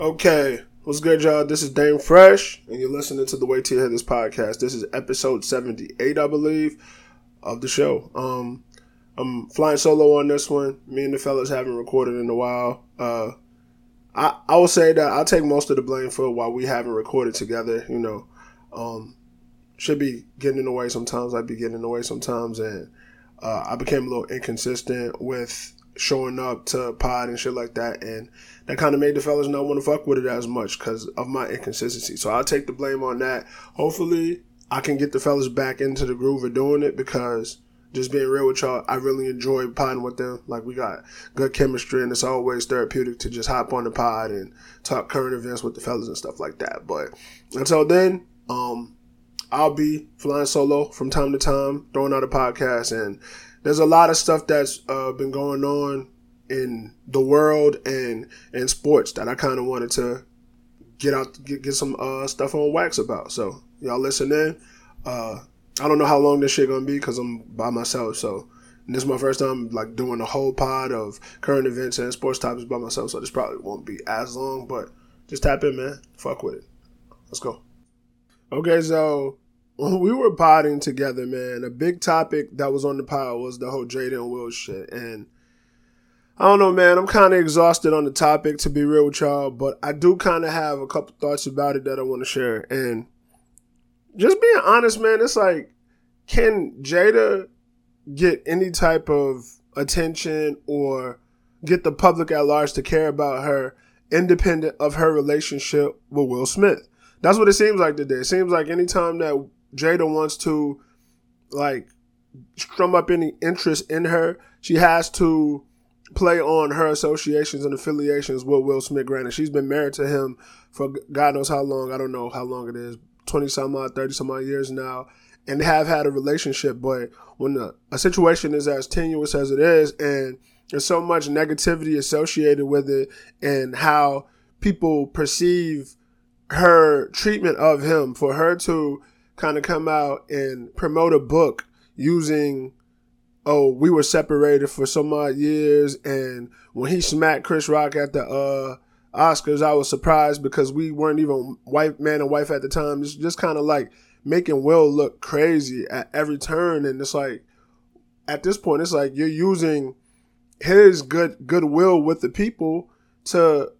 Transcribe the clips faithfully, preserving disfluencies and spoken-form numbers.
Okay, what's good, y'all? This is Dame Fresh, and you're listening to the Way to Hear This podcast. This is episode seventy-eight, I believe, of the show. Um, I'm flying solo on this one. Me and the fellas haven't recorded in a while. Uh, I I will say that I'll take most of the blame for why we haven't recorded together. You know, um, should be getting in the way sometimes. I'd be getting in the way sometimes, and uh, I became a little inconsistent with showing up to pod and shit like that, and that kind of made the fellas not want to fuck with it as much because of my inconsistency. So I'll take the blame on that. Hopefully I can get the fellas back into the groove of doing it, because just being real with y'all, I really enjoy podding with them. Like, we got good chemistry, and it's always therapeutic to just hop on the pod and talk current events with the fellas and stuff like that. But until then, um, I'll be flying solo from time to time, throwing out a podcast, and there's a lot of stuff that's uh, been going on in the world and in sports that I kind of wanted to get out, get, get some uh, stuff on wax about. So y'all listen in. Uh, I don't know how long this shit gonna be because I'm by myself. So and this is my first time like doing a whole pod of current events and sports topics by myself. So this probably won't be as long, but just tap in, man. Fuck with it. Let's go. Okay, so when we were podding together, man, a big topic that was on the pod was the whole Jada and Will shit. And I don't know, man, I'm kind of exhausted on the topic, to be real with y'all, but I do kind of have a couple thoughts about it that I want to share. And just being honest, man, it's like, can Jada get any type of attention or get the public at large to care about her independent of her relationship with Will Smith? That's what it seems like today. It seems like anytime that Jada wants to, like, strum up any interest in her, she has to play on her associations and affiliations with Will Smith. Granted, she's been married to him for God knows how long. I don't know how long it is, twenty some odd, thirty some odd years now, and have had a relationship. But when the, a situation is as tenuous as it is, and there's so much negativity associated with it, and how people perceive her treatment of him, for her to kind of come out and promote a book using, oh, we were separated for some odd years, and when he smacked Chris Rock at the uh, Oscars, I was surprised because we weren't even wife, man and wife at the time. It's just kind of like making Will look crazy at every turn, and it's like, at this point, it's like you're using his good goodwill with the people to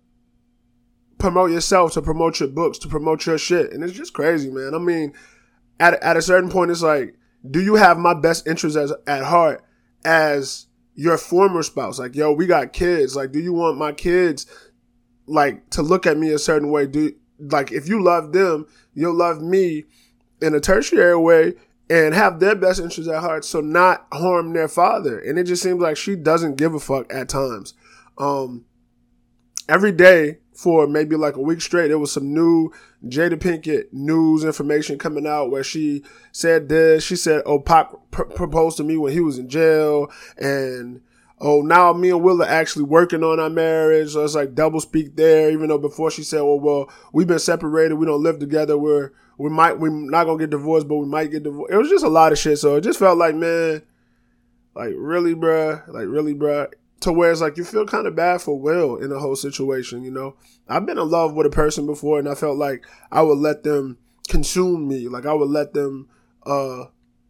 promote yourself, to promote your books, to promote your shit, and it's just crazy, man. I mean, at at a certain point, it's like, do you have my best interest as at heart as your former spouse? Like, yo, we got kids. Like, do you want my kids, like, to look at me a certain way? Do like, if you love them, you'll love me in a tertiary way and have their best interest at heart, so not harm their father. And it just seems like she doesn't give a fuck at times. Um, every day for maybe like a week straight, there was some new Jada Pinkett news information coming out where she said this. She said, oh, Pac pr- proposed to me when he was in jail. And, oh, now me and Will are actually working on our marriage. So it's like double speak there, even though before she said, well, well, we've been separated. We don't live together. We're, we might, we're not going to get divorced, but we might get divorced. It was just a lot of shit. So it just felt like, man, like, really, bruh? Like, really, bruh? To where it's like you feel kind of bad for Will in the whole situation, you know? I've been in love with a person before, and I felt like I would let them consume me. Like, I would let them uh,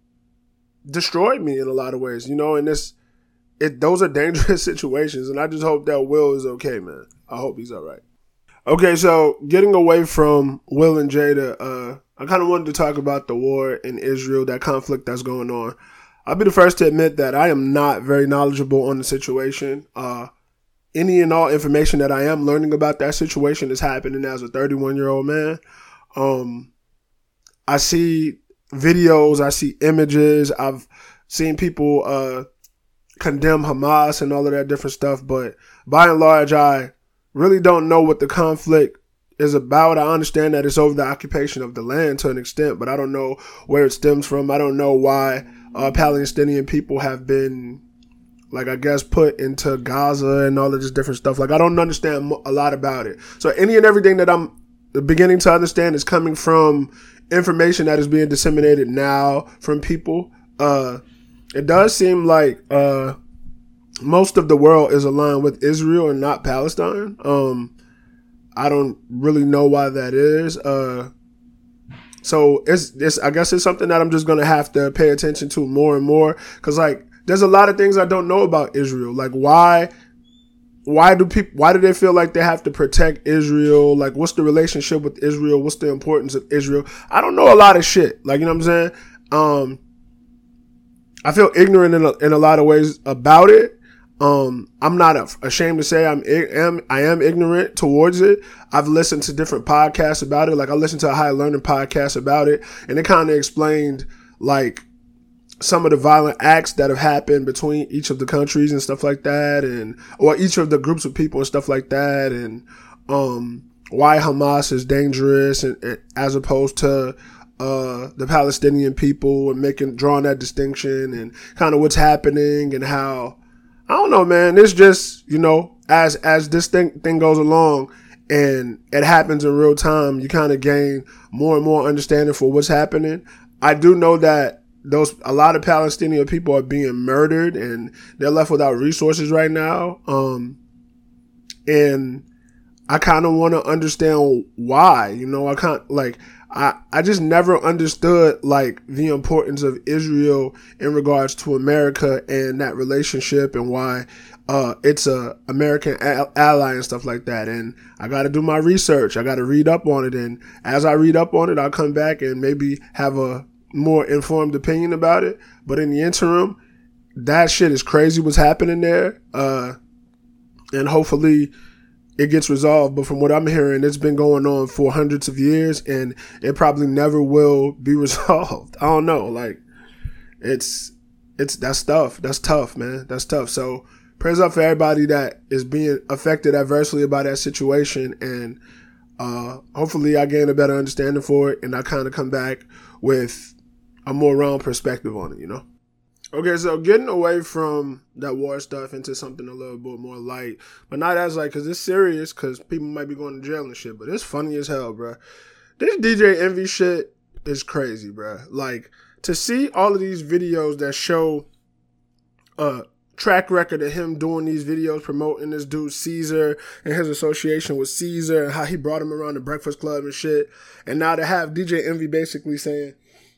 destroy me in a lot of ways, you know? And this, it, those are dangerous situations, and I just hope that Will is okay, man. I hope he's all right. Okay, so getting away from Will and Jada, uh, I kind of wanted to talk about the war in Israel, that conflict that's going on. I'll be the first to admit that I am not very knowledgeable on the situation. Uh, any and all information that I am learning about that situation is happening as a thirty-one-year-old man. Um, I see videos, I see images, I've seen people uh, condemn Hamas and all of that different stuff, but by and large, I really don't know what the conflict is about. I understand that it's over the occupation of the land to an extent, but I don't know where it stems from. I don't know why Uh, Palestinian people have been, like, I guess, put into Gaza and all of this different stuff. Like, I don't understand a lot about it. So any and everything that I'm beginning to understand is coming from information that is being disseminated now from people. Uh, it does seem like uh, most of the world is aligned with Israel and not Palestine. Um, I don't really know why that is. Uh, so it's, it's, I guess it's something that I'm just going to have to pay attention to more and more. Cause like, there's a lot of things I don't know about Israel. Like why, why do people, why do they feel like they have to protect Israel? Like what's the relationship with Israel? What's the importance of Israel? I don't know a lot of shit. Like, you know what I'm saying? Um, I feel ignorant in a, in a lot of ways about it. Um, I'm not ashamed to say I'm, am, I am ignorant towards it. I've listened to different podcasts about it. Like I listened to a high learning podcast about it, and it kind of explained like some of the violent acts that have happened between each of the countries and stuff like that, and or each of the groups of people and stuff like that, and um, why Hamas is dangerous and, and as opposed to uh, the Palestinian people, and making drawing that distinction and kind of what's happening and how. I don't know, man. It's just, you know, as as this thing thing goes along and it happens in real time, you kind of gain more and more understanding for what's happening. I do know that those a lot of Palestinian people are being murdered and they're left without resources right now. Um, and I kind of want to understand why. You know, I can't like. I, I just never understood like the importance of Israel in regards to America and that relationship and why uh, it's a American a- ally and stuff like that. And I got to do my research. I got to read up on it. And as I read up on it, I'll come back and maybe have a more informed opinion about it. But in the interim, that shit is crazy what's happening there. Uh, and hopefully it gets resolved, but from what I'm hearing, it's been going on for hundreds of years, and it probably never will be resolved. I don't know, like it's it's that's tough. That's tough, man. That's tough. So prayers up for everybody that is being affected adversely by that situation, and uh, hopefully I gain a better understanding for it, and I kind of come back with a more round perspective on it. You know. Okay, so getting away from that war stuff into something a little bit more light, but not as like, because it's serious, because people might be going to jail and shit, but it's funny as hell, bro. This D J Envy shit is crazy, bro. Like, to see all of these videos that show a track record of him doing these videos, promoting this dude Caesar and his association with Caesar and how he brought him around the Breakfast Club and shit, and now to have D J Envy basically saying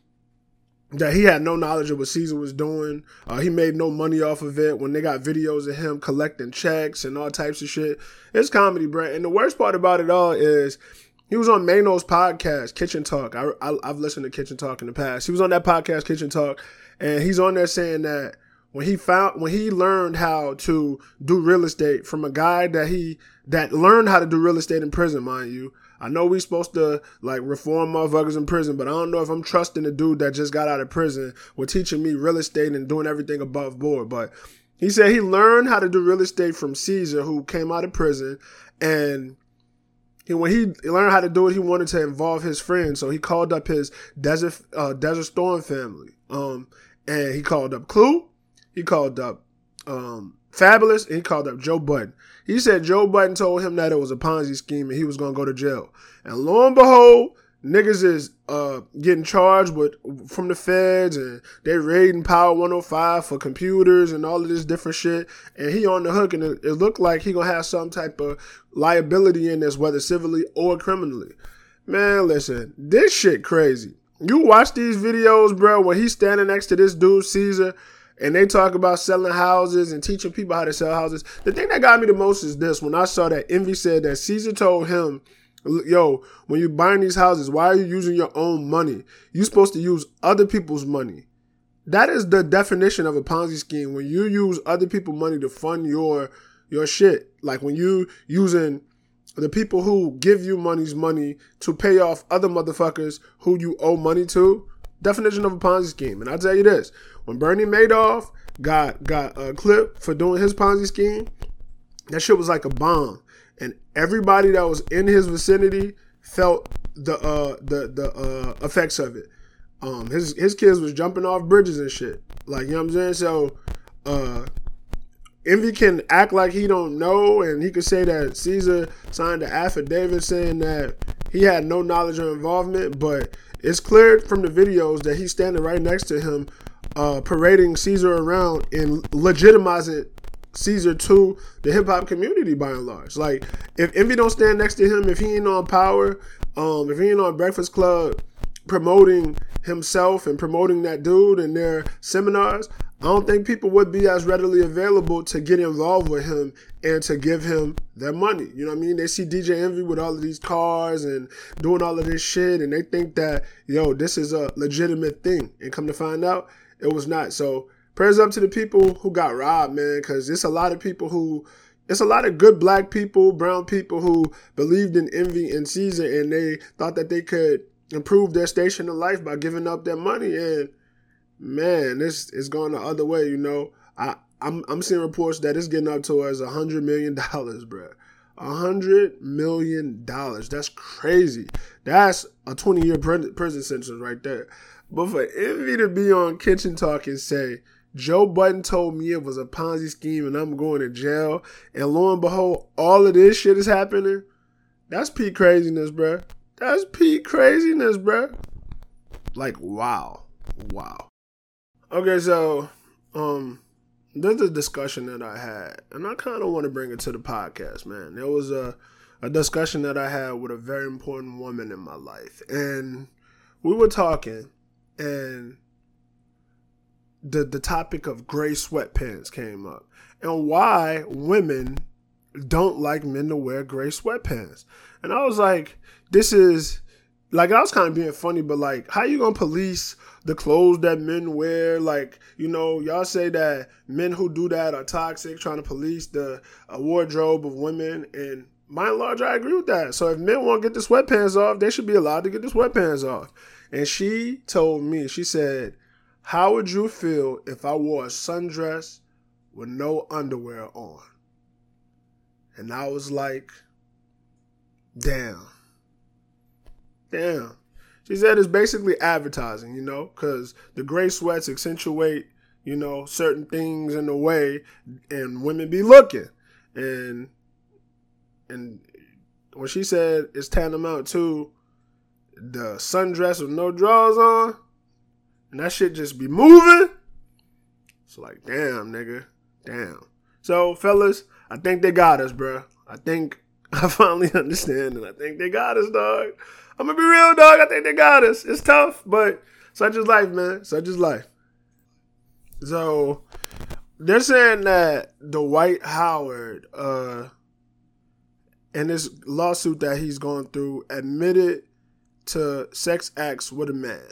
that he had no knowledge of what Caesar was doing. Uh, he made no money off of it when they got videos of him collecting checks and all types of shit. It's comedy, bro. And the worst part about it all is he was on Mano's podcast, Kitchen Talk. I, I, I've listened to Kitchen Talk in the past. He was on that podcast, Kitchen Talk, and he's on there saying that when he found, when he learned how to do real estate from a guy that he, that learned how to do real estate in prison, mind you. I know we supposed to like reform motherfuckers in prison, but I don't know if I'm trusting the dude that just got out of prison with teaching me real estate and doing everything above board. But he said he learned how to do real estate from Caesar, who came out of prison, and he, when he learned how to do it, he wanted to involve his friends. So he called up his Desert uh, Desert Storm family, um, and he called up Clue, he called up um, Fabulous, and he called up Joe Budden. He said Joe Budden told him that it was a Ponzi scheme and he was going to go to jail. And lo and behold, niggas is uh, getting charged with from the feds, and they raiding Power one oh five for computers and all of this different shit. And he on the hook, and it, it looked like he going to have some type of liability in this, whether civilly or criminally. Man, listen, this shit crazy. You watch these videos, bro, when he's standing next to this dude, Caesar, and they talk about selling houses and teaching people how to sell houses. The thing that got me the most is this. When I saw that Envy said that Caesar told him, yo, when you're buying these houses, why are you using your own money? You're supposed to use other people's money. That is the definition of a Ponzi scheme. When you use other people's money to fund your your shit. Like when you using the people who give you money's money to pay off other motherfuckers who you owe money to. Definition of a Ponzi scheme. And I'll tell you this. When Bernie Madoff got got a clip for doing his Ponzi scheme, that shit was like a bomb. And everybody that was in his vicinity felt the uh, the the uh, effects of it. Um, his his kids was jumping off bridges and shit. Like, you know what I'm saying? So, uh, Envy can act like he don't know, and he could say that Caesar signed an affidavit saying that he had no knowledge or involvement, but it's clear from the videos that he's standing right next to him, uh, parading Caesar around and legitimizing Caesar to the hip hop community by and large. Like, if Envy don't stand next to him, if he ain't on Power, um, if he ain't on Breakfast Club promoting himself and promoting that dude in their seminars, I don't think people would be as readily available to get involved with him and to give him their money. You know what I mean? They see D J Envy with all of these cars and doing all of this shit, and they think that, yo, this is a legitimate thing. And come to find out, it was not. So prayers up to the people who got robbed, man, because it's a lot of people who, it's a lot of good black people, brown people who believed in Envy and Caesar, and they thought that they could improve their station in life by giving up their money. And man, this is going the other way, you know. I, I'm I'm seeing reports that it's getting up towards a hundred million dollars, bro. A hundred million dollars. That's crazy. That's a twenty year prison sentence right there. But for Envy to be on Kitchen Talk and say, Joe Budden told me it was a Ponzi scheme and I'm going to jail, and lo and behold, all of this shit is happening, that's peak craziness, bro. That's peak craziness, bro. Like, wow. Wow. Okay, so um, there's a discussion that I had, and I kind of want to bring it to the podcast, man. There was a, a discussion that I had with a very important woman in my life, and we were talking, and the the topic of gray sweatpants came up, and why women don't like men to wear gray sweatpants. And I was like, this is, like, I was kind of being funny, but like, how you gonna police the clothes that men wear? Like, you know, y'all say that men who do that are toxic, trying to police the uh, wardrobe of women, and by and large, I agree with that. So if men want to get the sweatpants off, they should be allowed to get the sweatpants off. And she told me, she said, how would you feel if I wore a sundress with no underwear on? And I was like, damn. Damn. She said it's basically advertising, you know, because the gray sweats accentuate, you know, certain things in the way, and women be looking. And and when she said it's tantamount to the sundress with no drawers on, and that shit just be moving, it's like, damn, nigga, damn. So, fellas, I think they got us, bro. I think I finally understand, and I think they got us, dog. I'm gonna be real, dog. I think they got us. It's tough, but such is life, man. Such is life. So, they're saying that Dwight Howard, uh, in this lawsuit that he's going through, admitted to sex acts with a man.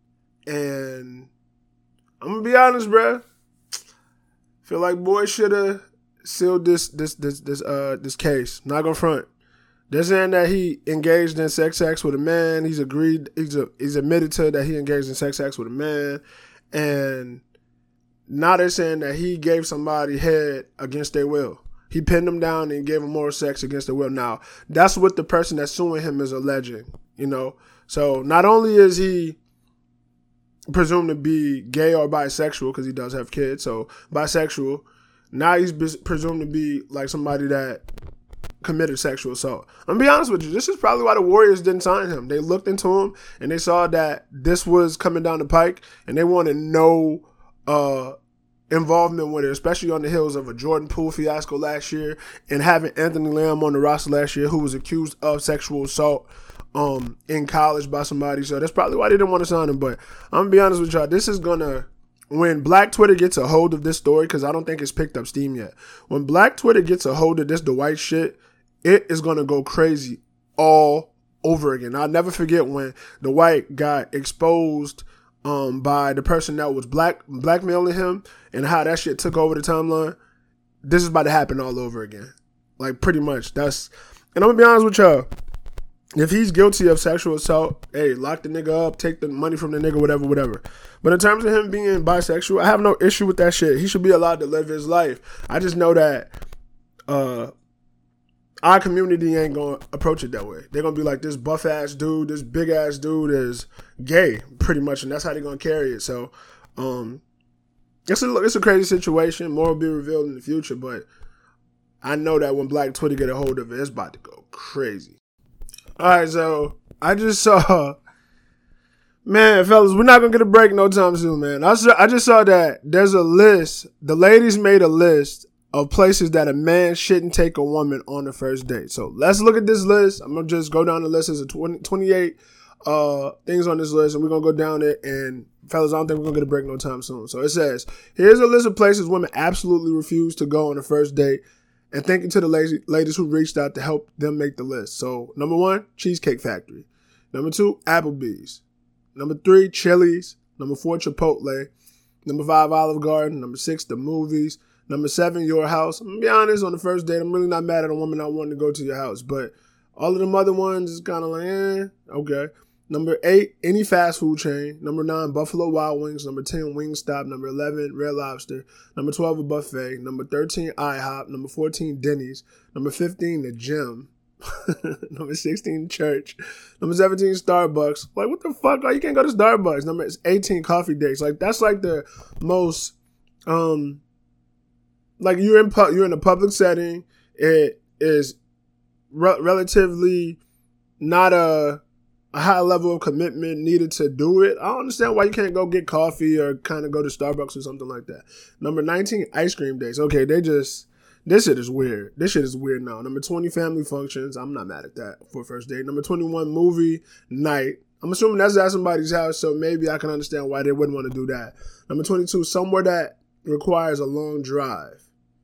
And I'm gonna be honest, bro. Feel like boy should have sealed this this this this uh this case. Not gonna front. They're saying that he engaged in sex acts with a man. He's agreed. He's a, he's admitted to that he engaged in sex acts with a man, and now they're saying that he gave somebody head against their will. He pinned them down and gave them more sex against their will. Now that's what the person that's suing him is alleging. You know, so not only is he presumed to be gay or bisexual, because he does have kids, so bisexual. Now he's presumed to be like somebody that committed sexual assault. I'm gonna be honest with you, this is probably why the Warriors didn't sign him. They looked into him and they saw that this was coming down the pike, and they wanted no uh, involvement with it, especially on the heels of a Jordan Poole fiasco last year and having Anthony Lamb on the roster last year, who was accused of sexual assault um, in college by somebody. So that's probably why they didn't want to sign him. But I'm gonna be honest with y'all, this is gonna, when Black Twitter gets a hold of this story, because I don't think it's picked up steam yet, when Black Twitter gets a hold of this Dwight shit, it is going to go crazy all over again. I'll never forget when Dwight got exposed um, by the person that was black blackmailing him, and how that shit took over the timeline. This is about to happen all over again. Like, pretty much. That's, and I'm going to be honest with y'all. If he's guilty of sexual assault, hey, lock the nigga up, take the money from the nigga, whatever, whatever. But in terms of him being bisexual, I have no issue with that shit. He should be allowed to live his life. I just know that uh, our community ain't going to approach it that way. They're going to be like, this buff-ass dude, this big-ass dude is gay, pretty much, and that's how they're going to carry it. So, um, it's a, it's a crazy situation. More will be revealed in the future, but I know that when Black Twitter get a hold of it, it's about to go crazy. All right, so I just saw, man, fellas, we're not going to get a break no time soon, man. I, saw, I just saw that there's a list. The ladies made a list of places that a man shouldn't take a woman on the first date. So let's look at this list. I'm going to just go down the list. There's a twenty, twenty-eight uh, things on this list, and we're going to go down it. And fellas, I don't think we're going to get a break no time soon. So it says, here's a list of places women absolutely refuse to go on the first date, and thank you to the lazy, ladies who reached out to help them make the list. So number one, Cheesecake Factory. Number two, Applebee's. Number three, Chili's. Number four, Chipotle. Number five, Olive Garden. Number six, the movies. Number seven, your house. I'm going to be honest, on the first date, I'm really not mad at a woman not wanting to go to your house. But all of them other ones is kind of like, eh, okay. Number eight, any fast food chain. Number nine, Buffalo Wild Wings. Number ten, Wingstop. Number eleven, Red Lobster. Number twelve, a buffet. Number thirteen, IHOP. Number fourteen, Denny's. Number fifteen, the gym. Number sixteen, church. Number seventeen, Starbucks. Like, what the fuck? Oh, you can't go to Starbucks. Number eighteen, coffee dates. Like, that's like the most... um. Like, you're in pu- you're in a public setting. It is re- relatively not a, a high level of commitment needed to do it. I don't understand why you can't go get coffee or kind of go to Starbucks or something like that. Number nineteen, ice cream dates. Okay, they just, this shit is weird. This shit is weird now. Number twenty, family functions. I'm not mad at that for a first date. Number twenty-one, movie night. I'm assuming that's at somebody's house, so maybe I can understand why they wouldn't want to do that. Number twenty-two, somewhere that requires a long drive.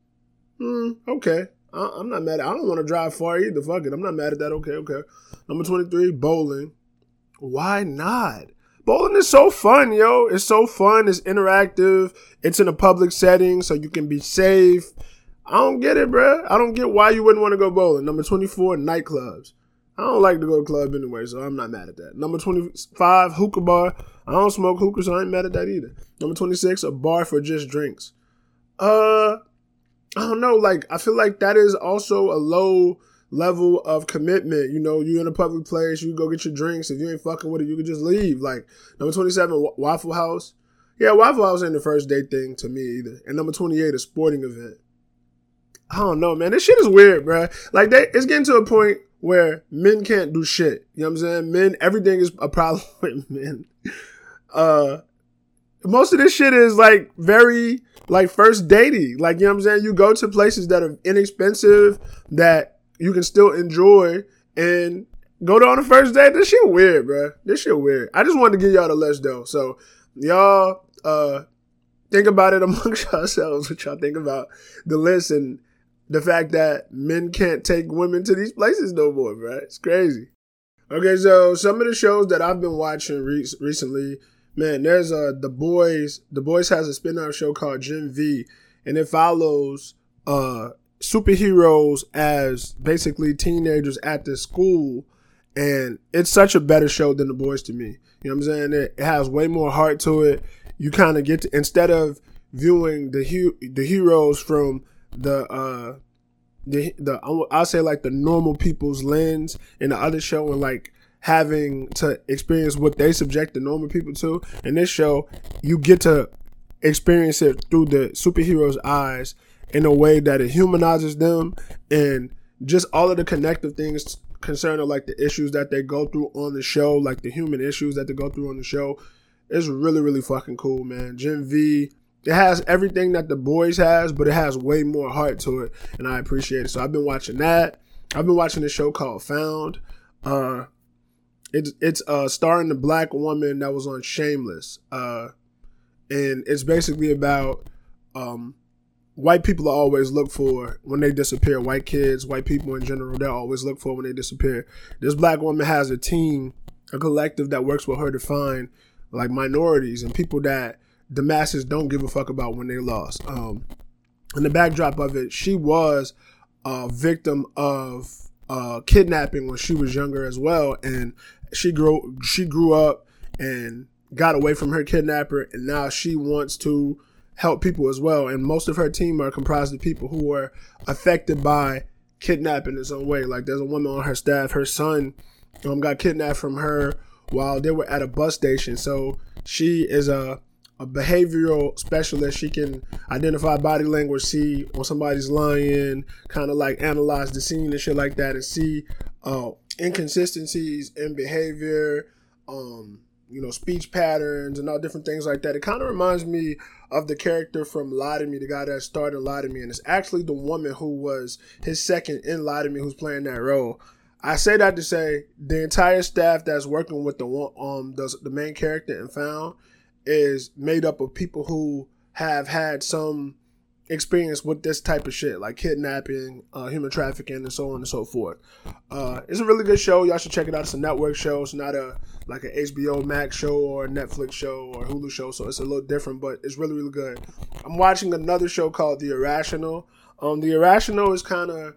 Hmm, okay. I, I'm not mad at I don't want to drive far either. Fuck it. I'm not mad at that. Okay, okay. Number twenty-three, bowling. Why not? Bowling is so fun, yo. It's so fun. It's interactive. It's in a public setting, so you can be safe. I don't get it, bruh. I don't get why you wouldn't want to go bowling. Number twenty-four, nightclubs. I don't like to go to club anyway, so I'm not mad at that. Number twenty-five, hookah bar. I don't smoke hookah, so I ain't mad at that either. Number twenty-six, a bar for just drinks. Uh... I don't know, like, I feel like that is also a low level of commitment. You know, you're in a public place, you go get your drinks. If you ain't fucking with it, you can just leave. Like, number twenty-seven, w- Waffle House. Yeah, Waffle House ain't the first date thing to me either. And number twenty-eight, a sporting event. I don't know, man. This shit is weird, bro. Like, they, it's getting to a point where men can't do shit. You know what I'm saying? Men, everything is a problem with men. Uh, most of this shit is, like, very... like first dating, like, you know what I'm saying? You go to places that are inexpensive, that you can still enjoy, and go to on the first date. This shit weird, bro. This shit weird. I just wanted to give y'all the list, though. So, y'all uh, think about it amongst yourselves, what y'all think about the list and the fact that men can't take women to these places no more, bro. It's crazy. Okay, so some of the shows that I've been watching re- recently... Man, there's a The Boys. The Boys has a spin-off show called Gen V, and it follows uh, superheroes as basically teenagers at this school, and it's such a better show than The Boys to me. You know what I'm saying? It, it has way more heart to it. You kind of get to, instead of viewing the hu- the heroes from the uh, the the I'll say like the normal people's lens in the other show, and like having to experience what they subject the normal people to. In this show, you get to experience it through the superheroes' eyes in a way that it humanizes them, and just all of the connective things concerning like the issues that they go through on the show, like the human issues that they go through on the show. It's really, really fucking cool, man. Gen V, it has everything that The Boys has, but it has way more heart to it, and I appreciate it. So I've been watching that. I've been watching a show called Found. Uh, It's it's uh starring the black woman that was on Shameless, uh, and it's basically about um white people are always look for when they disappear. White kids, white people in general, they always look for when they disappear. This black woman has a team, a collective that works with her to find like minorities and people that the masses don't give a fuck about when they lost. Um, in the backdrop of it, she was a victim of uh kidnapping when she was younger as well, and She grew she grew up and got away from her kidnapper, and now she wants to help people as well. And most of her team are comprised of people who were affected by kidnapping in some way. Like, there's a woman on her staff, her son um, got kidnapped from her while they were at a bus station. So she is a, a behavioral specialist. She can identify body language, see when somebody's lying, kind of like analyze the scene and shit like that, and see uh, inconsistencies in behavior, um, you know, speech patterns and all different things like that. It kind of reminds me of the character from Lie to Me, the guy that started Lie to Me, and it's actually the woman who was his second in Lie to Me who's playing that role. I say that to say the entire staff that's working with the one, um the, the main character in Found is made up of people who have had some experience with this type of shit, like kidnapping, uh, human trafficking, and so on and so forth. Uh, it's a really good show. Y'all should check it out. It's a network show. It's not a like an H B O Max show or a Netflix show or a Hulu show, so it's a little different, but it's really, really good. I'm watching another show called The Irrational. Um, The Irrational is kind of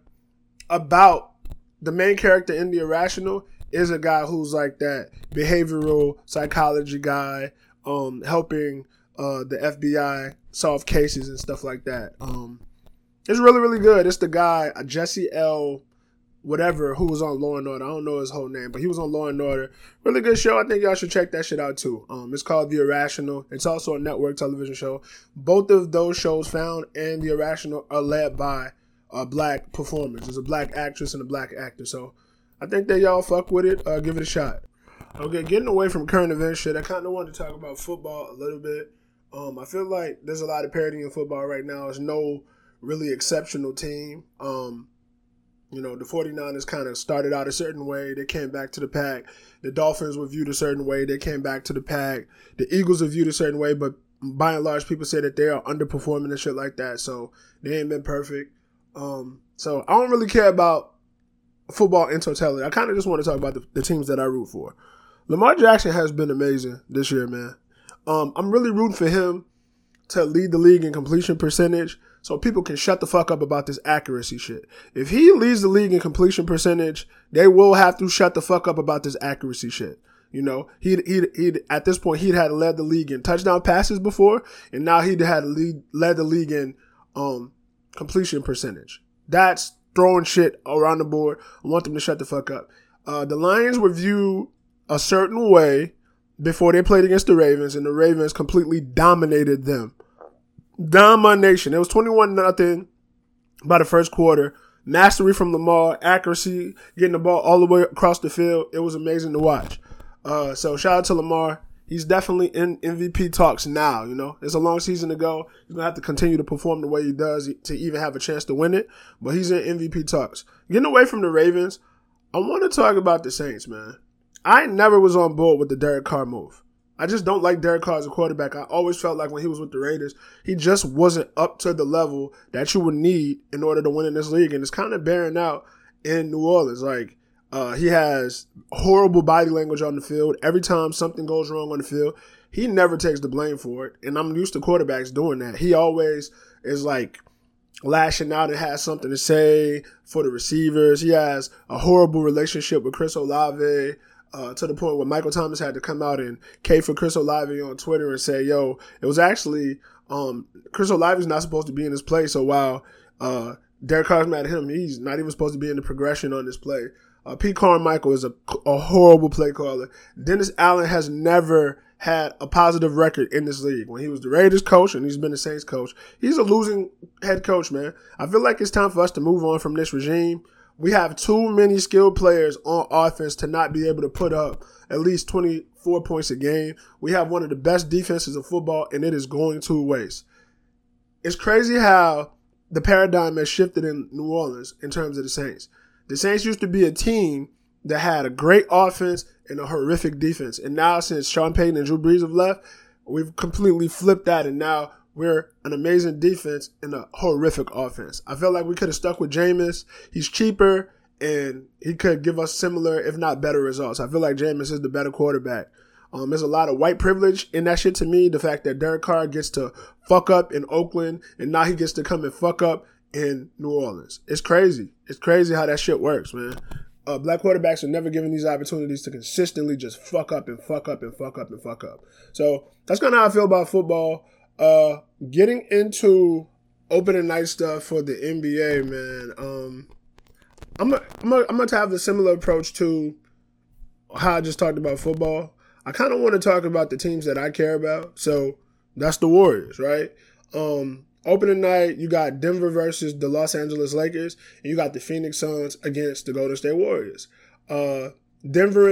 about the main character in The Irrational is a guy who's like that behavioral psychology guy, um, helping uh, the F B I solve cases and stuff like that. Um, it's really, really good. It's the guy, uh, Jesse L. whatever, who was on Law and Order. I don't know his whole name, but he was on Law and Order. Really good show. I think y'all should check that shit out too. Um, it's called The Irrational. It's also a network television show. Both of those shows, Found and The Irrational, are led by uh, black performers. There's a black actress and a black actor. So I think that y'all fuck with it. Uh, give it a shot. Okay, getting away from current event shit, I kind of wanted to talk about football a little bit. Um, I feel like there's a lot of parity in football right now. There's no really exceptional team. Um, you know, the 49ers kind of started out a certain way. They came back to the pack. The Dolphins were viewed a certain way. They came back to the pack. The Eagles are viewed a certain way, but by and large, people say that they are underperforming and shit like that. So they ain't been perfect. Um, so I don't really care about football in totality. I kind of just want to talk about the, the teams that I root for. Lamar Jackson has been amazing this year, man. Um, I'm really rooting for him to lead the league in completion percentage so people can shut the fuck up about this accuracy shit. If he leads the league in completion percentage, they will have to shut the fuck up about this accuracy shit. You know, he'd, he'd, he'd, at this point, he'd had led the league in touchdown passes before, and now he'd had lead, led the league in um, completion percentage. That's throwing shit around the board. I want them to shut the fuck up. Uh, the Lions were viewed a certain way before they played against the Ravens, and the Ravens completely dominated them. Domination. It was twenty-one nothing by the first quarter. Mastery from Lamar, accuracy, getting the ball all the way across the field. It was amazing to watch. Uh, so shout out to Lamar. He's definitely in M V P talks now, you know. It's a long season to go. He's going to have to continue to perform the way he does to even have a chance to win it, but he's in M V P talks. Getting away from the Ravens, I want to talk about the Saints, man. I never was on board with the Derek Carr move. I just don't like Derek Carr as a quarterback. I always felt like when he was with the Raiders, he just wasn't up to the level that you would need in order to win in this league. And it's kind of bearing out in New Orleans. Like, uh, he has horrible body language on the field. Every time something goes wrong on the field, he never takes the blame for it. And I'm used to quarterbacks doing that. He always is like lashing out and has something to say for the receivers. He has a horrible relationship with Chris Olave. Uh, to the point where Michael Thomas had to come out and cave for Chris Olave on Twitter and say, yo, it was actually, um, Chris Olave's not supposed to be in this play. So while, uh, Derek Carr's mad at him, he's not even supposed to be in the progression on this play. Uh, Pete Carmichael is a, a horrible play caller. Dennis Allen has never had a positive record in this league. When he was the Raiders coach and he's been the Saints coach, he's a losing head coach, man. I feel like it's time for us to move on from this regime. We have too many skilled players on offense to not be able to put up at least twenty-four points a game. We have one of the best defenses of football, and it is going to waste. It's crazy how the paradigm has shifted in New Orleans in terms of the Saints. The Saints used to be a team that had a great offense and a horrific defense. And now since Sean Payton and Drew Brees have left, we've completely flipped that, and now we're an amazing defense and a horrific offense. I felt like we could have stuck with Jameis. He's cheaper, and he could give us similar, if not better, results. I feel like Jameis is the better quarterback. Um, there's a lot of white privilege in that shit to me. The fact that Derek Carr gets to fuck up in Oakland, and now he gets to come and fuck up in New Orleans. It's crazy. It's crazy how that shit works, man. Uh, black quarterbacks are never given these opportunities to consistently just fuck up and fuck up and fuck up and fuck up. So that's kind of how I feel about football. Uh, getting into opening night stuff for the N B A, man. Um, I'm gonna I'm I'm gonna have the similar approach to how I just talked about football. I kind of want to talk about the teams that I care about. So that's the Warriors, right? Um, opening night, you got Denver versus the Los Angeles Lakers, and you got the Phoenix Suns against the Golden State Warriors. Uh, Denver in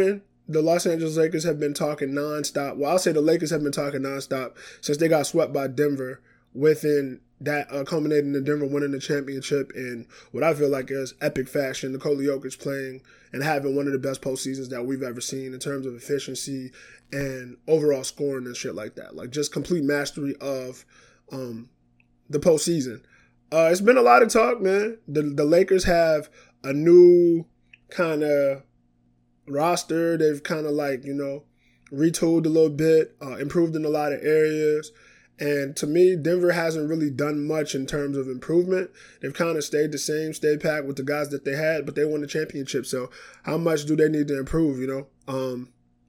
the Los Angeles Lakers have been talking nonstop. Well, I'll say the Lakers have been talking nonstop since they got swept by Denver within that uh, culminating in Denver winning the championship in what I feel like is epic fashion. Nikola Jokic playing and having one of the best postseasons that we've ever seen in terms of efficiency and overall scoring and shit like that. Like just complete mastery of um, the postseason. Uh, it's been a lot of talk, man. The, the Lakers have a new kind of roster. They've kind of like, you know, retooled a little bit, uh, improved in a lot of areas. And to me, Denver hasn't really done much in terms of improvement. They've kind of stayed the same, stayed packed with the guys that they had, but they won the championship. So how much do they need to improve, you know? Um,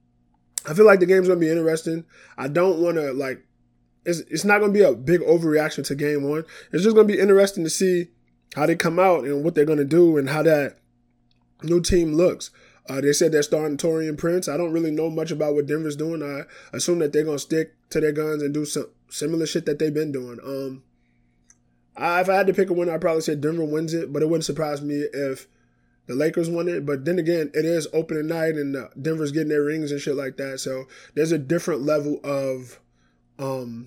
I feel like the game's going to be interesting. I don't want to, like, it's, it's not going to be a big overreaction to game one. It's just going to be interesting to see how they come out and what they're going to do and how that new team looks. Uh, they said they're starting Taurean Prince. I don't really know much about what Denver's doing. I assume that they're going to stick to their guns and do some similar shit that they've been doing. Um, I, if I had to pick a winner, I'd probably say Denver wins it, but it wouldn't surprise me if the Lakers won it. But then again, it is opening night and uh, Denver's getting their rings and shit like that. So there's a different level of, um,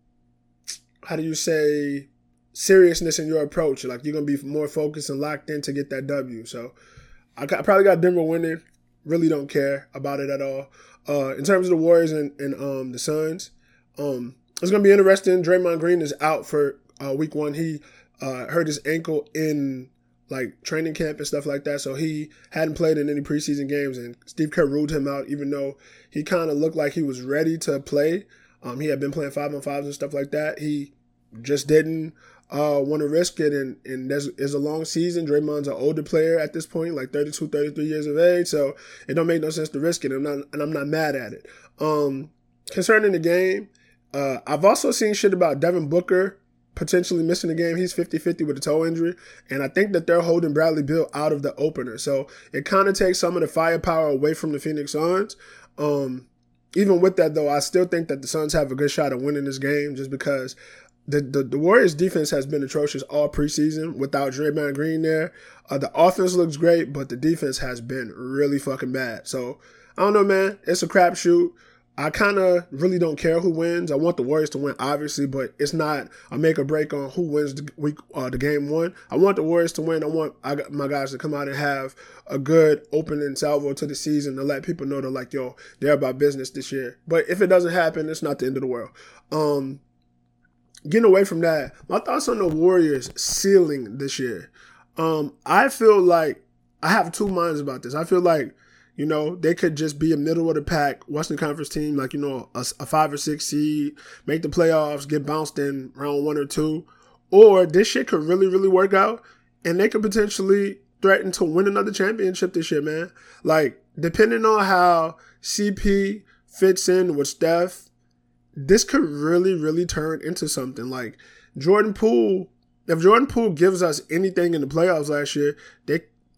how do you say, seriousness in your approach. Like you're going to be more focused and locked in to get that W. So I, I probably got Denver winning. Really don't care about it at all. Uh, in terms of the Warriors and, and um, the Suns, um, it's going to be interesting. Draymond Green is out for uh, week one. He uh, hurt his ankle in like training camp and stuff like that. So he hadn't played in any preseason games, and Steve Kerr ruled him out, even though he kind of looked like he was ready to play. Um, he had been playing five on fives and stuff like that. He just didn't uh, want to risk it. And, and there's, there's a long season. Draymond's an older player at this point, like thirty-two, thirty-three years of age. So it don't make no sense to risk it. And I'm not, and I'm not mad at it. Um, concerning the game, Uh, I've also seen shit about Devin Booker potentially missing the game. He's fifty-fifty with a toe injury, and I think that they're holding Bradley Beal out of the opener. So it kind of takes some of the firepower away from the Phoenix Suns. Um, even with that, though, I still think that the Suns have a good shot at winning this game just because the, the, the Warriors' defense has been atrocious all preseason without Draymond Green there. Uh, the offense looks great, but the defense has been really fucking bad. So I don't know, man. It's a crapshoot. I kind of really don't care who wins. I want the Warriors to win, obviously, but it's not a make or break on who wins the week, uh, the game one. I want the Warriors to win. I want I got my guys to come out and have a good opening salvo to the season to let people know they're like, yo, they're about business this year. But if it doesn't happen, it's not the end of the world. Um, getting away from that, my thoughts on the Warriors ceiling this year. Um, I feel like I have two minds about this. I feel like, you know, they could just be a middle of the pack Western Conference team, like, you know, a, a five or six seed, make the playoffs, get bounced in round one or two. Or this shit could really, really work out, and they could potentially threaten to win another championship this year, man. Like, depending on how C P fits in with Steph, this could really, really turn into something. Like, Jordan Poole, if Jordan Poole gives us anything in the playoffs last year, they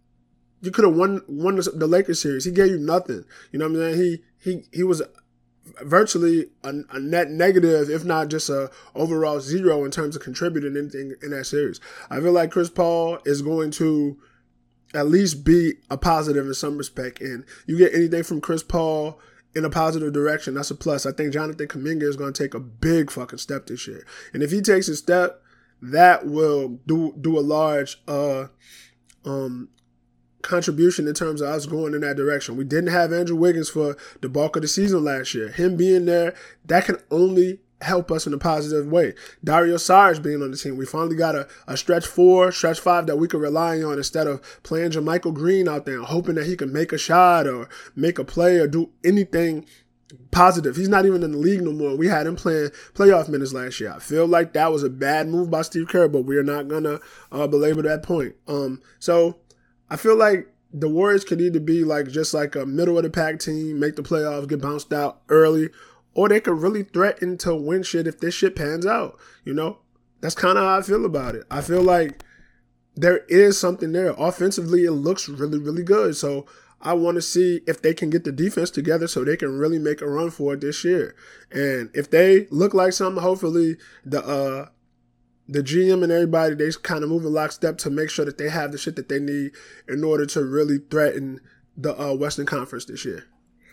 You could have won won the Lakers series. He gave you nothing. You know what I'm saying? He he he was virtually a, a net negative, if not just a overall zero in terms of contributing anything in that series. I feel like Chris Paul is going to at least be a positive in some respect. And you get anything from Chris Paul in a positive direction, that's a plus. I think Jonathan Kuminga is going to take a big fucking step this year. And if he takes a step, that will do do a large uh um contribution in terms of us going in that direction. We didn't have Andrew Wiggins for the bulk of the season last year. Him being there, that can only help us in a positive way. Dario Saric being on the team, we finally got a, a stretch four, stretch five that we can rely on instead of playing JaMychal Green out there and hoping that he can make a shot or make a play or do anything positive. He's not even in the league no more. We had him playing playoff minutes last year. I feel like that was a bad move by Steve Kerr, but we're not gonna uh, belabor that point. Um, so I feel like the Warriors could either be like just like a middle of the pack team, make the playoffs, get bounced out early, or they could really threaten to win shit if this shit pans out. You know, that's kind of how I feel about it. I feel like there is something there. Offensively, it looks really, really good. So I want to see if they can get the defense together so they can really make a run for it this year. And if they look like something, hopefully the uh, the G M and everybody, they kind of move in lockstep to make sure that they have the shit that they need in order to really threaten the uh, Western Conference this year.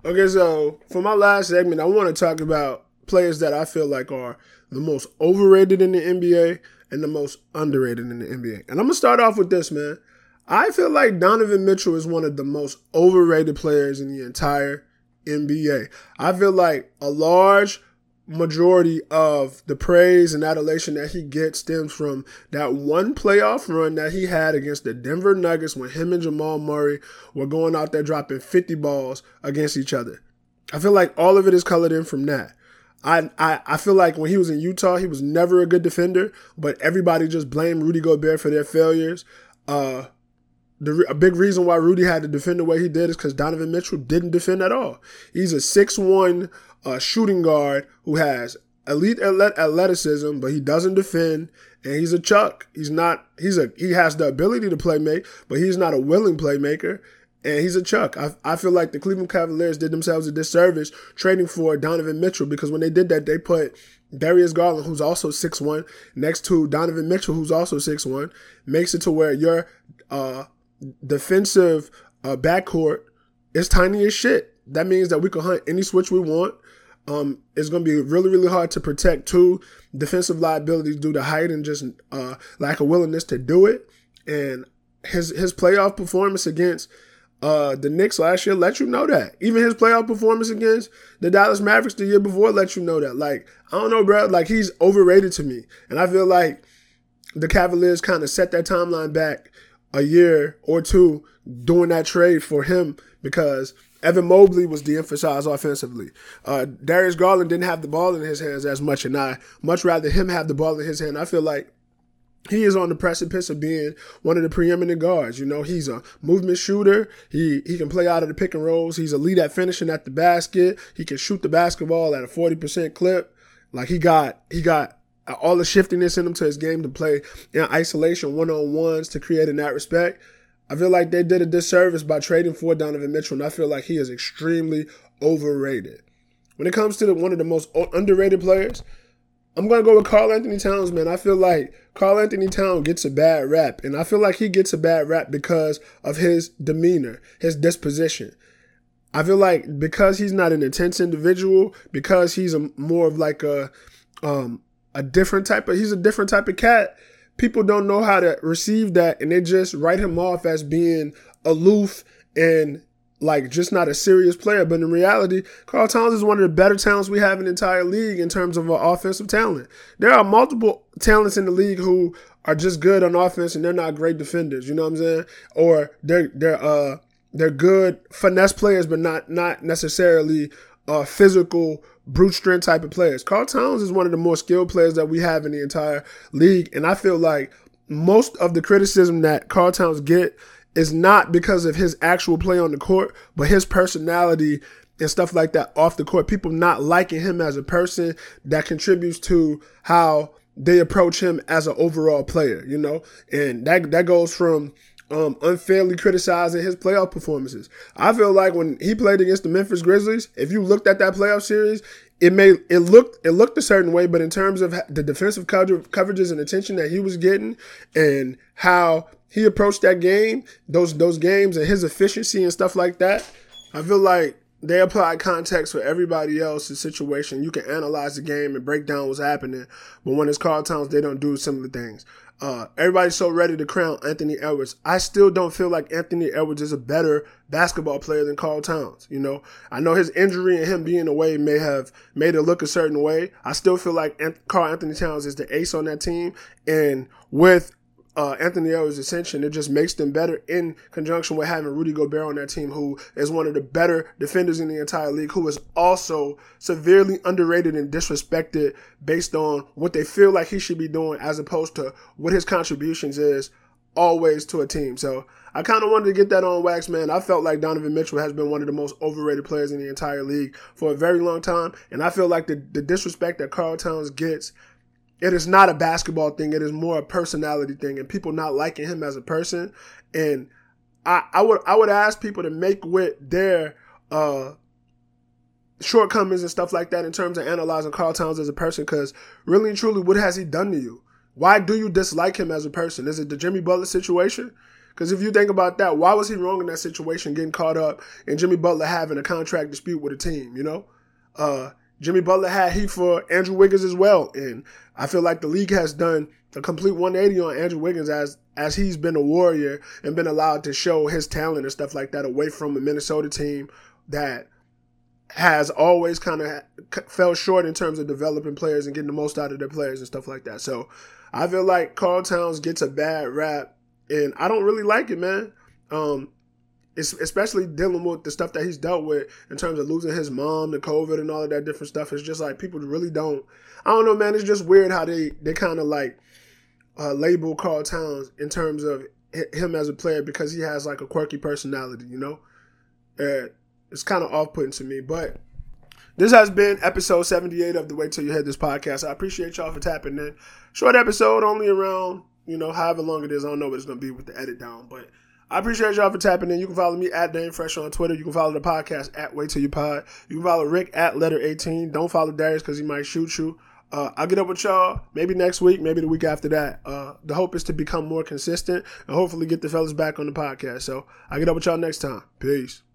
Okay, so for my last segment, I want to talk about players that I feel like are the most overrated in the N B A and the most underrated in the N B A. And I'm going to start off with this, man. I feel like Donovan Mitchell is one of the most overrated players in the entire N B A. I feel like a large majority of the praise and adulation that he gets stems from that one playoff run that he had against the Denver Nuggets when him and Jamal Murray were going out there dropping fifty balls against each other. I feel like all of it is colored in from that. I, I I feel like when he was in Utah, he was never a good defender, but everybody just blamed Rudy Gobert for their failures. Uh, the, a big reason why Rudy had to defend the way he did is because Donovan Mitchell didn't defend at all. He's a six one uh, shooting guard who has elite athleticism, but he doesn't defend, and he's a chuck. He's not. He's a. He has the ability to play make, but he's not a willing playmaker. And he's a chuck. I, I feel like the Cleveland Cavaliers did themselves a disservice trading for Donovan Mitchell, because when they did that, they put Darius Garland, who's also six one, next to Donovan Mitchell, who's also six one, makes it to where your uh, defensive uh, backcourt is tiny as shit. That means that we can hunt any switch we want. Um, it's going to be really, really hard to protect two defensive liabilities due to height and just uh, lack of willingness to do it. And his his playoff performance against Uh, the Knicks last year let you know that. Even his playoff performance against the Dallas Mavericks the year before let you know that. Like, I don't know, bro. Like, he's overrated to me. And I feel like the Cavaliers kind of set that timeline back a year or two doing that trade for him, because Evan Mobley was de-emphasized offensively. Uh, Darius Garland didn't have the ball in his hands as much, and I much rather him have the ball in his hand. I feel like he is on the precipice of being one of the preeminent guards. You know, he's a movement shooter. He he can play out of the pick and rolls. He's elite at finishing at the basket. He can shoot the basketball at a forty percent clip. Like, he got he got all the shiftiness in him to his game to play in isolation, one-on-ones, to create in that respect. I feel like they did a disservice by trading for Donovan Mitchell, and I feel like he is extremely overrated. When it comes to the, one of the most underrated players, I'm going to go with Karl Anthony Towns, man. I feel like Karl Anthony Towns gets a bad rap, and I feel like he gets a bad rap because of his demeanor, his disposition. I feel like because he's not an intense individual, because he's a more of like a um, a different type of, he's a different type of cat, people don't know how to receive that, and they just write him off as being aloof and like just not a serious player. But in reality, Karl Towns is one of the better talents we have in the entire league in terms of offensive talent. There are multiple talents in the league who are just good on offense and they're not great defenders. You know what I'm saying? Or they're they're uh they're good finesse players, but not not necessarily uh physical brute strength type of players. Karl Towns is one of the more skilled players that we have in the entire league, and I feel like most of the criticism that Karl Towns get is not because of his actual play on the court, but his personality and stuff like that off the court. People not liking him as a person, that contributes to how they approach him as an overall player, you know? And that that goes from um, unfairly criticizing his playoff performances. I feel like when he played against the Memphis Grizzlies, if you looked at that playoff series, it may it looked it looked a certain way, but in terms of the defensive cover, coverages and attention that he was getting and how he approached that game, those those games, and his efficiency and stuff like that, I feel like they apply context for everybody else's situation. You can analyze the game and break down what's happening, but when it's Karl Towns, they don't do similar things. Uh, everybody's so ready to crown Anthony Edwards. I still don't feel like Anthony Edwards is a better basketball player than Karl Towns. You know, I know his injury and him being away may have made it look a certain way. I still feel like Karl Anthony Towns is the ace on that team, and with Uh, Anthony Edwards' ascension, it just makes them better in conjunction with having Rudy Gobert on that team, who is one of the better defenders in the entire league, who is also severely underrated and disrespected based on what they feel like he should be doing as opposed to what his contributions is always to a team. So I kind of wanted to get that on wax, man. I felt like Donovan Mitchell has been one of the most overrated players in the entire league for a very long time, and I feel like the, the disrespect that Karl Towns gets, it is not a basketball thing. It is more a personality thing, and people not liking him as a person. And I, I would I would ask people to make with their uh, shortcomings and stuff like that in terms of analyzing Karl Towns as a person, because really and truly, what has he done to you? Why do you dislike him as a person? Is it the Jimmy Butler situation? Because if you think about that, why was he wrong in that situation, getting caught up in Jimmy Butler having a contract dispute with a team, you know? Uh, Jimmy Butler had heat for Andrew Wiggins as well. And I feel like the league has done a complete one eighty on Andrew Wiggins as as he's been a Warrior and been allowed to show his talent and stuff like that away from a Minnesota team that has always kind of fell short in terms of developing players and getting the most out of their players and stuff like that. So I feel like Karl Towns gets a bad rap, and I don't really like it, man. Um, it's especially dealing with the stuff that he's dealt with in terms of losing his mom to COVID and all of that different stuff. It's just like people really don't, I don't know, man. It's just weird how they, they kind of like uh, label Karl Towns in terms of him as a player because he has like a quirky personality, you know? Uh, it's kind of off-putting to me, but this has been episode seventy-eight of the Wait Till You Hear This podcast. I appreciate y'all for tapping in. Short episode, only around, you know, however long it is. I don't know what it's going to be with the edit down, but I appreciate y'all for tapping in. You can follow me at Dame Fresh on Twitter. You can follow the podcast at Wait Till You Pod. You can follow Rick at Letter eighteen. Don't follow Darius because he might shoot you. Uh, I'll get up with y'all maybe next week, maybe the week after that. Uh, the hope is to become more consistent and hopefully get the fellas back on the podcast. So I'll get up with y'all next time. Peace.